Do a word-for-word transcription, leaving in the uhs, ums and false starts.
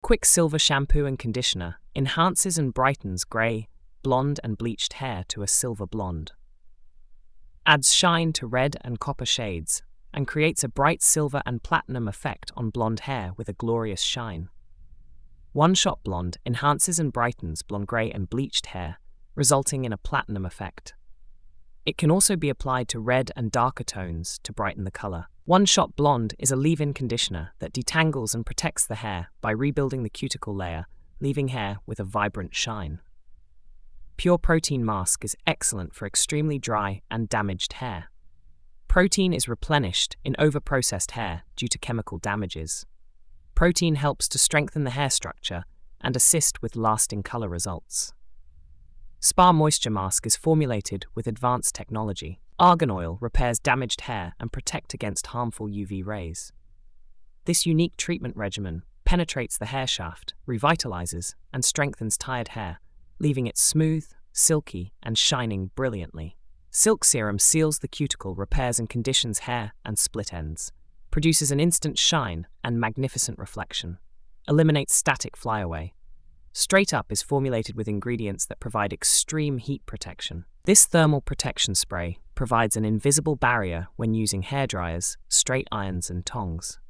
Quicksilver shampoo and conditioner enhances and brightens grey, blonde and bleached hair to a silver blonde. Adds shine to red and copper shades and creates a bright silver and platinum effect on blonde hair with a glorious shine. One Shot Blonde enhances and brightens blonde grey and bleached hair, resulting in a platinum effect. It can also be applied to red and darker tones to brighten the color. One Shot Blonde is a leave-in conditioner that detangles and protects the hair by rebuilding the cuticle layer, leaving hair with a vibrant shine. Pure Protein Mask is excellent for extremely dry and damaged hair. Protein is replenished in over-processed hair due to chemical damages. Protein helps to strengthen the hair structure and assist with lasting color results. Spa Moisture Mask is formulated with advanced technology. Argan oil repairs damaged hair and protects against harmful U V rays. This unique treatment regimen penetrates the hair shaft, revitalizes, and strengthens tired hair, leaving it smooth, silky, and shining brilliantly. Silk Serum seals the cuticle, repairs and conditions hair and split ends, produces an instant shine and magnificent reflection, eliminates static flyaway. Straight Up is formulated with ingredients that provide extreme heat protection. This thermal protection spray provides an invisible barrier when using hairdryers, straight irons, and tongs.